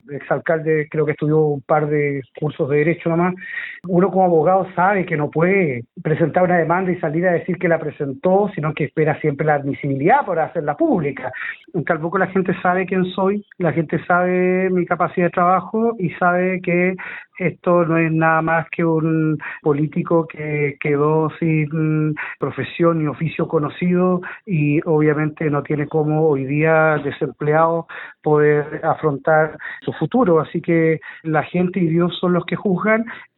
exalcalde creo que estudió un par de cursos de derecho nomás. Uno como abogado sabe que no puede presentar una demanda y salir a decir que la presentó, sino que espera siempre la admisibilidad para hacerla pública. En Calbuco la gente sabe quién soy, la gente sabe mi capacidad de trabajo y sabe que esto no es nada más que un político que quedó sin profesión ni oficio conocido y obviamente no tiene cómo hoy día desempleado poder afrontar su futuro. Así que la gente y Dios son los que juzgan